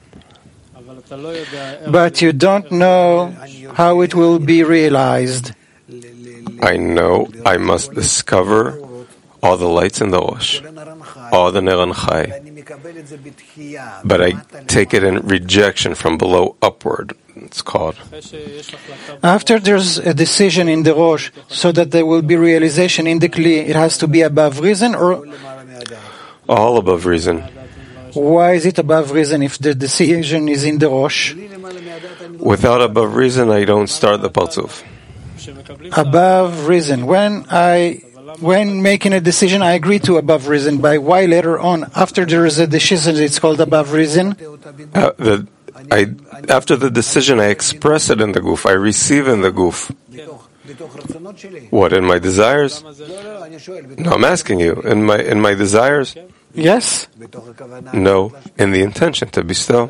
But you don't know how it will be realized. I know I must discover all the lights in the Rosh, all the Ner Chai. But I take it in rejection from below upward, it's called. After there's a decision in the Rosh, so that there will be realization in the Kli, it has to be above reason, or all above reason. Why is it above reason if the decision is in the Rosh? Without above reason, I don't start the Partzuf. Above reason. When I, when making a decision, I agree to above reason. By why later on, after there is a decision, it's called above reason? Uh, the, I, after the decision, I express it in the goof. I receive in the goof. What, in my desires? No, I'm asking you. In my in my desires? Yes. No, in the intention to bestow.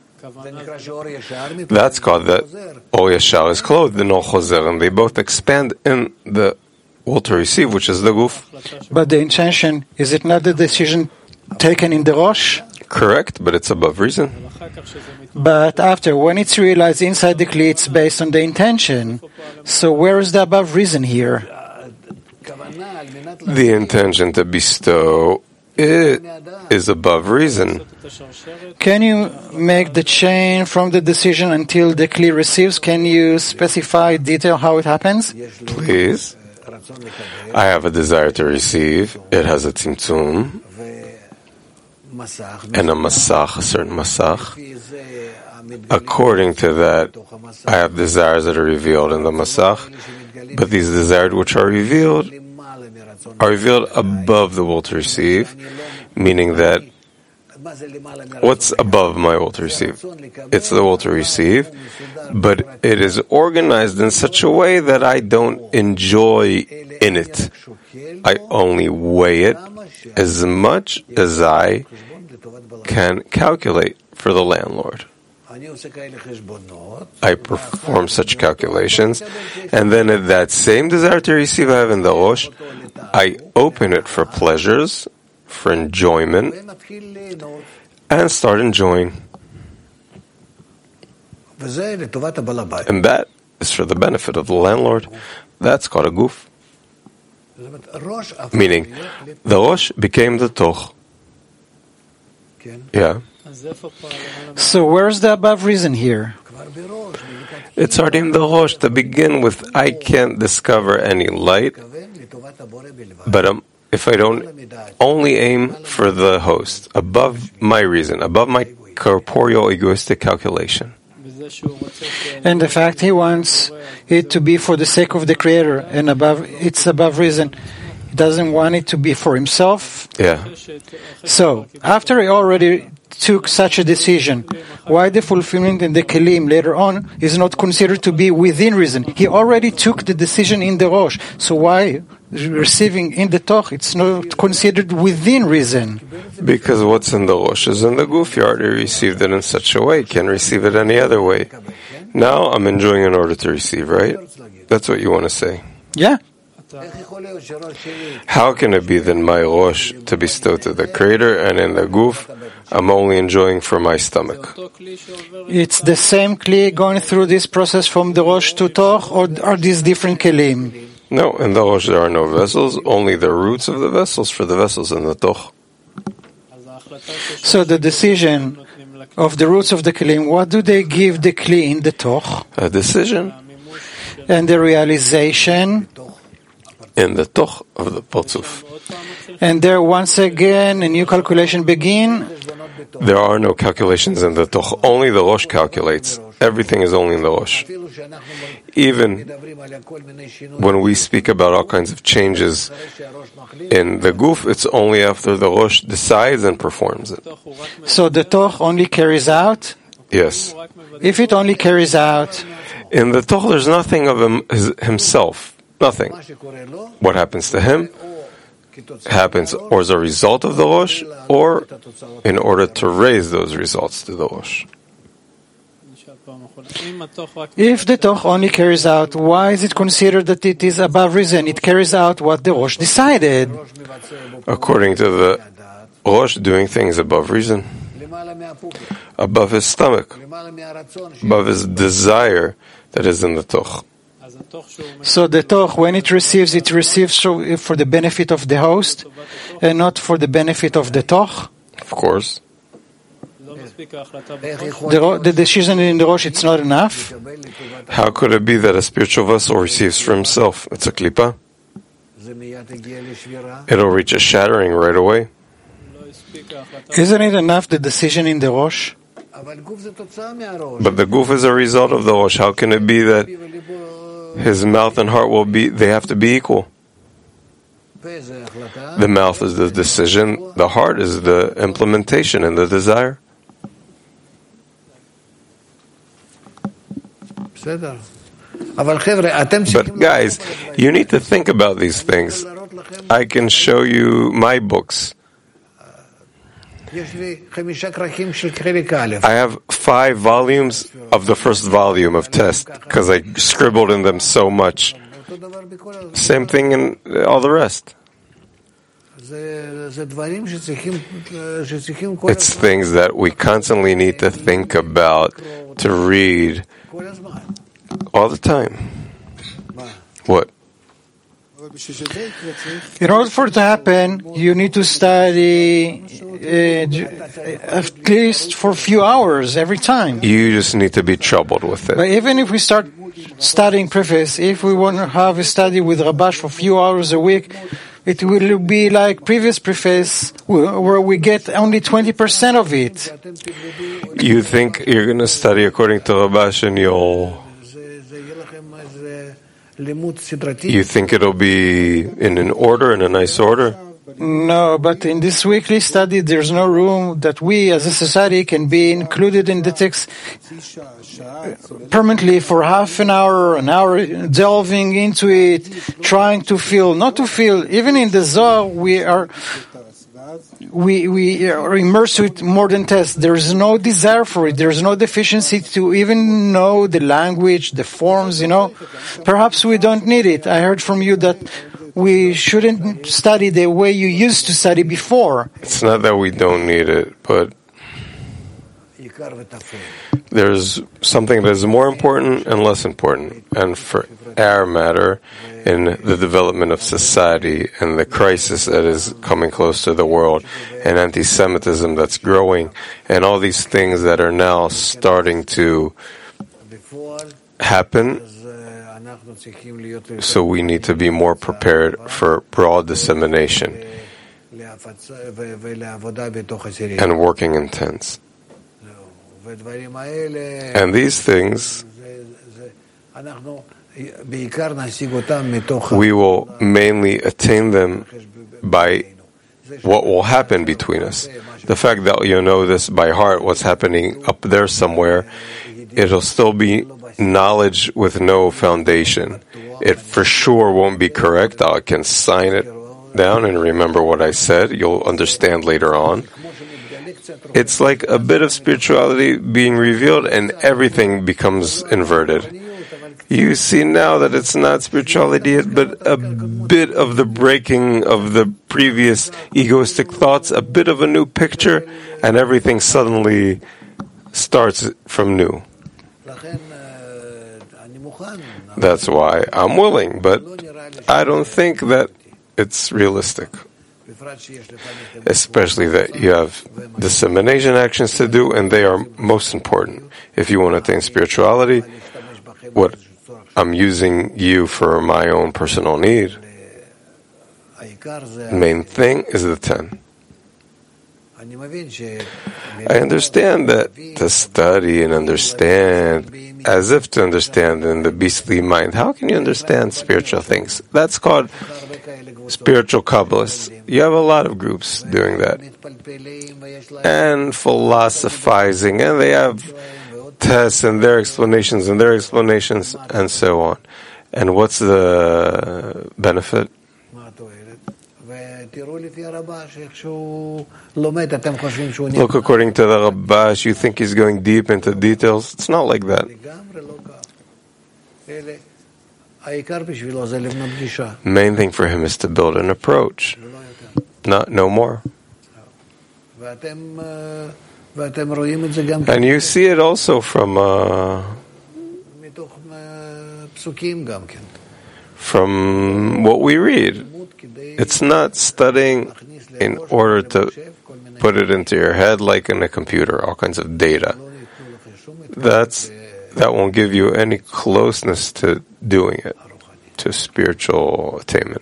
That's called that Or Yashar is clothed in Or Chozer, and they both expand in the will to receive, which is the goof. But the intention, is it not the decision taken in the Rosh? Correct, but it's above reason. But after, when it's realized inside the Kli, it's based on the intention. So where is the above reason here? The intention to bestow it is above reason. Can you make the chain from the decision until the Kli receives? Can you specify detail how it happens? Please. I have a desire to receive. It has a tzimtzum and a masach, a certain masach. According to that, I have desires that are revealed in the masach, but these desires which are revealed are revealed above the will to receive, meaning that what's above my will to receive? It's the will to receive, but it is organized in such a way that I don't enjoy in it. I only weigh it as much as I can calculate for the landlord. I perform such calculations, and then at that same desire to receive I have in the Rosh, I open it for pleasures, for enjoyment, and start enjoying. And that is for the benefit of the landlord. That's called a goof. Meaning, the Rosh became the Toch. Yeah. So where's the above reason here? It's already in the Rosh to begin with. I can't discover any light, but um, if I don't only aim for the host, above my reason, above my corporeal egoistic calculation. And the fact he wants it to be for the sake of the Creator, and above it's above reason. He doesn't want it to be for himself. Yeah. So, after he already took such a decision? Why the fulfillment in the Kelim later on is not considered to be within reason? He already took the decision in the Rosh. So why receiving in the Toch, it's not considered within reason? Because what's in the Rosh is in the Guf. You already received it in such a way. You can't receive it any other way. Now I'm enjoying in order to receive, right? That's what you want to say. Yeah. How can it be then my Rosh to bestow to the Creator, and in the Guf I'm only enjoying for my stomach? It's the same Kli going through this process from the Rosh to Toch, or are these different Kelim? No, in the Rosh there are no vessels, only the roots of the vessels for the vessels in the Toch. So the decision of the roots of the Kelim, what do they give the Kli in the Toch? A decision And the realization, in the Toch of the Potzuf. and there once again a new calculation begin. There are no calculations in the Toch. Only the Rosh calculates. Everything is only in the Rosh. Even when we speak about all kinds of changes in the Guf, it's only after the Rosh decides and performs it. So the Toch only carries out. Yes. If it only carries out, In the Toch, there's nothing of him, his, himself. Nothing. What happens to him happens or as a result of the Rosh, or in order to raise those results to the Rosh. if the Toch only carries out, why is it considered that it is above reason? It carries out what the Rosh decided. According to the Rosh, doing things above reason, above his stomach, above his desire that is in the Toch. So the Toch, when it receives, it receives so- for the benefit of the host and not for the benefit of the Toch. Of course. The, ro- the decision in the Rosh, it's not enough. How could it be that a spiritual vessel receives for himself? It's a klipa. It'll reach a shattering right away. Isn't it enough, the decision in the Rosh? But the Guf is a result of the Rosh. How can it be that his mouth and heart will be, they have to be equal? The mouth is the decision, the heart is the implementation and the desire. But guys, you need to think about these things. I can show you my books. I have five volumes of the first volume of Test because I scribbled in them so much. Same thing in all the rest. It's things that we constantly need to think about, to read all the time. What? In order for it to happen, you need to study uh, at least for a few hours every time. You just need to be troubled with But it. even if we start studying preface, if we want to have a study with Rabash for a few hours a week, it will be like previous preface where we get only twenty percent of it. You think you're going to study according to Rabash and you'll... You think it'll be in an order, in a nice order? No, but in this weekly study, there's no room that we as a society can be included in the text permanently for half an hour, an hour, delving into it, trying to feel, not to feel. Even in the Zohar, we are we we are immersed with more than tests. There is no desire for it. There is no deficiency to even know the language, the forms, you know. Perhaps we don't need it. I heard from you that we shouldn't study the way you used to study before. It's not that we don't need it, but there's something that is more important and less important. And for our matter, in the development of society and the crisis that is coming close to the world, and anti-Semitism that's growing, and all these things that are now starting to happen, so we need to be more prepared for broad dissemination and working in tents. And these things, we will mainly attain them by what will happen between us. The fact that you know this by heart, what's happening up there somewhere, it'll still be knowledge with no foundation. It for sure won't be correct. I can sign it down and remember what I said. You'll understand later on. It's like a bit of spirituality being revealed and everything becomes inverted. You see now that it's not spirituality yet, but a bit of the breaking of the previous egoistic thoughts, a bit of a new picture, and everything suddenly starts from new. That's why I'm willing, but I don't think that it's realistic. Especially that you have dissemination actions to do, and they are most important. If you want to attain spirituality, what I'm using you for my own personal need, the main thing is the ten. I understand that to study and understand, as if to understand in the beastly mind. How can you understand spiritual things? That's called spiritual Kabbalists. You have a lot of groups doing that. And philosophizing, and they have tests and their explanations and their explanations and so on. And what's the benefit? Look, according to the Rabash, you think he's going deep into details. It's not like that. Main thing for him is to build an approach, not no more. And you see it also from uh, from what we read. It's not studying in order to put it into your head like in a computer, all kinds of data. That's that won't give you any closeness to doing it, to spiritual attainment.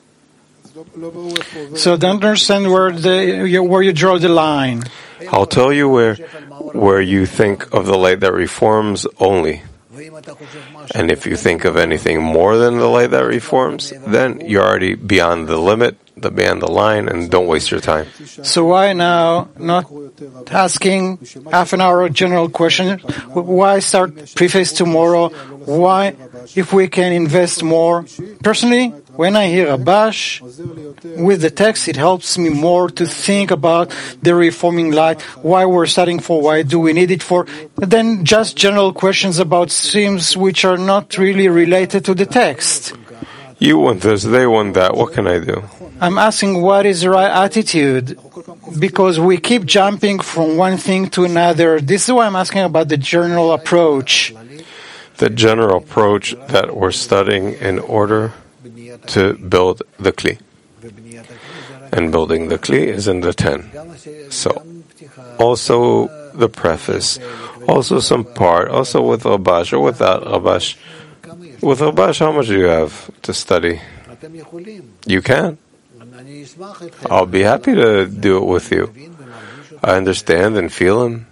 So don't understand where the where you draw the line. I'll tell you where where you think of the light that reforms only. And if you think of anything more than the light that reforms, then you're already beyond the limit, the beyond the line, and don't waste your time. So why now not asking half an hour general question? Why start preface tomorrow? Why, if we can invest more? Personally, when I hear Rabash with the text, it helps me more to think about the reforming light, why we're studying for, why do we need it for, than just general questions about themes which are not really related to the text. You want this, they want that. What can I do? I'm asking what is the right attitude, because we keep jumping from one thing to another. This is why I'm asking about the general approach. The general approach that we're studying in order to build the Kli. And building the Kli is in the ten. So, also the preface, also some part, also with Rabash or without Rabash. With Rabash, how much do you have to study? You can. I'll be happy to do it with you. I understand and feel him.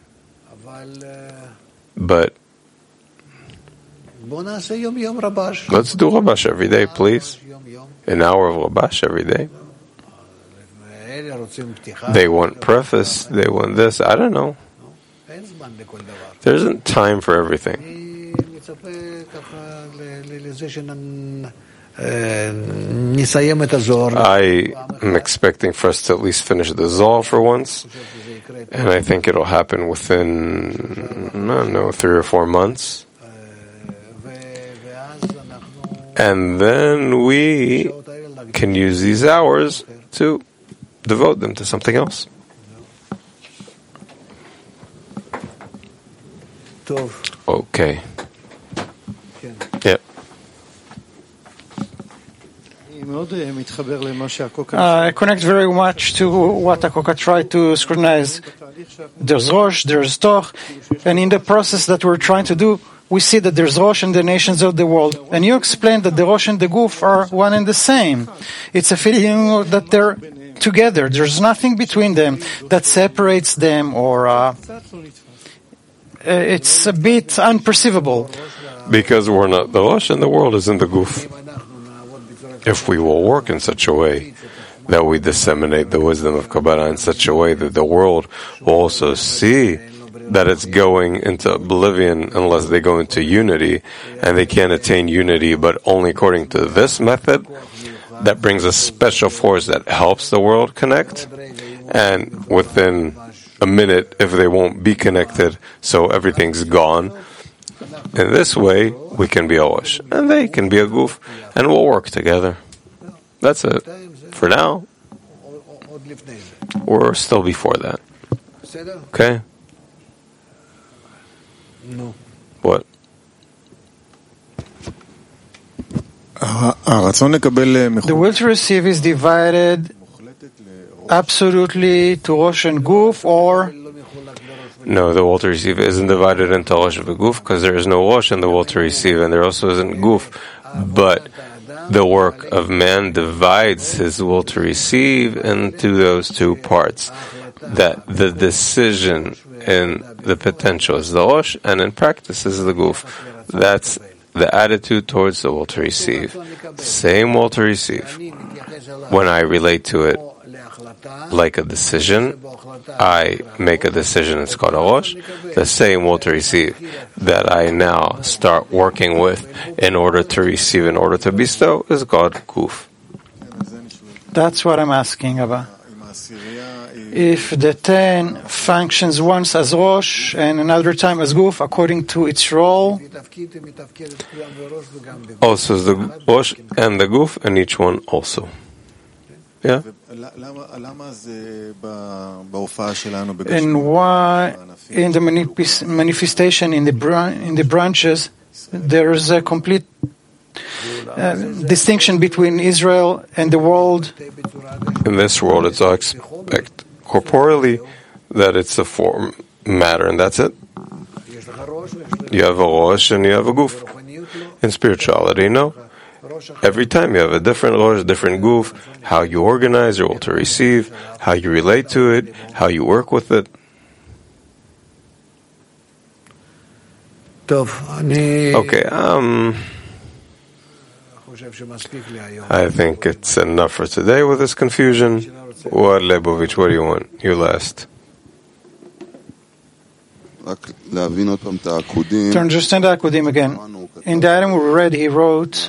But let's do Rabash every day, please. An hour of Rabash every day. They want preface, they want this, I don't know. There isn't time for everything. I am expecting for us to at least finish the Zohar for once, and I think it'll happen within, I don't know, three or four months. And then we can use these hours to devote them to something else. Okay. Yeah. Uh, I connect very much to what Akoka tried to scrutinize. There's Rosh, there's Toch, and in the process that we're trying to do, we see that there's Rosh and the nations of the world. And you explained that the Rosh and the Guf are one and the same. It's a feeling that they're together. There's nothing between them that separates them, or uh, it's a bit unperceivable. Because we're not the Rosh and the world isn't the Guf. If we will work in such a way that we disseminate the wisdom of Kabbalah in such a way that the world will also see that it's going into oblivion unless they go into unity, and they can't attain unity but only according to this method that brings a special force that helps the world connect, and within a minute if they won't be connected, so everything's gone. In this way we can be a Rosh and they can be a Guf, and we'll work together. That's it. For now, we're still before that. Okay? No. What? The will to receive is divided absolutely to Rosh and Guf, or? No, the will to receive isn't divided into Rosh and Guf because there is no Rosh in the will to receive, and there also isn't Guf. But the work of man divides his will to receive into those two parts. That the decision in the potential is the Rosh, and in practice is the Guf. That's the attitude towards the will to receive. The same will to receive. When I relate to it like a decision, I make a decision, it's called a Rosh. The same will to receive that I now start working with in order to receive, in order to bestow, is called Guf. That's what I'm asking about. If the ten functions once as Rosh and another time as Guf according to its role, also is the Rosh and the Guf, and each one also. Yeah? And why in the manifest- manifestation in the bran- in the branches there is a complete uh, distinction between Israel and the world? In this world, it's all expect corporeally that it's a form matter, and that's it. You have a Rosh and you have a Guf. In spirituality, no. Every time you have a different Rosh, different Guf, how you organize your will to receive, how you relate to it, how you work with it. Okay, um, I think it's enough for today with this confusion. What, Leibovich, what do you want? You last. To understand the Akudim again, in the item we read, he wrote,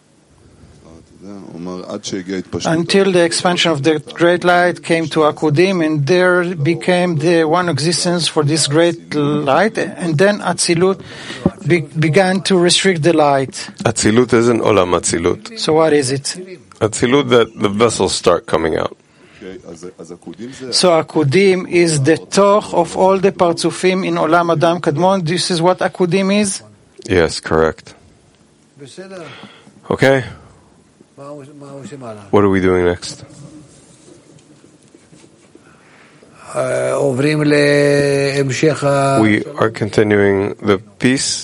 until the expansion of the great light came to Akudim, and there became the one existence for this great light, and then Atzilut be- began to restrict the light. Atzilut isn't Olam Atzilut. So what is it? Atzilut, that the vessels start coming out. So Akudim is the toch of all the partzufim in Olam Adam Kadmon. This is what Akudim is? Yes, correct. Okay. What are we doing next? We are continuing the piece.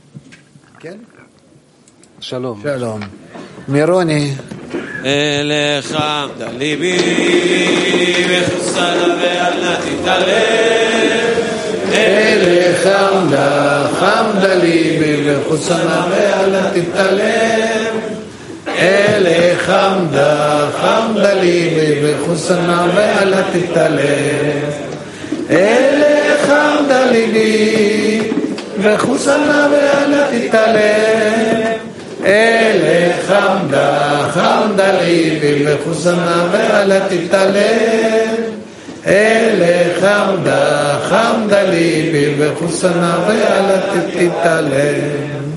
Shalom. Shalom. Mironi. אליך ליבי מחוסר ואל נא תתעלם אליך חמד ליבי מחוסר ואל נא תתעלם אליך חמד ליבי מחוסר ואל נא תתעלם אליך ליבי מחוסר ואל נא תתעלם אליך חמדה, חמדה ליבי מחוסנה ואל תתעלם אליך חמדה, חמדה ליבי מחוסנה ואל תתעלם